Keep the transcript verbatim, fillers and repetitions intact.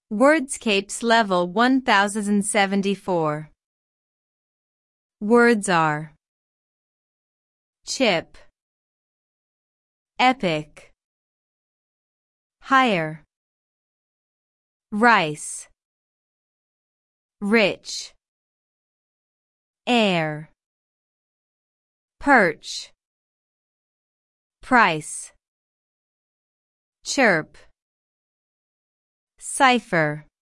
Wordscapes Level one thousand seventy-four. Words are chip, epic, higher, rice, rich, air, perch, price, chirp, cipher.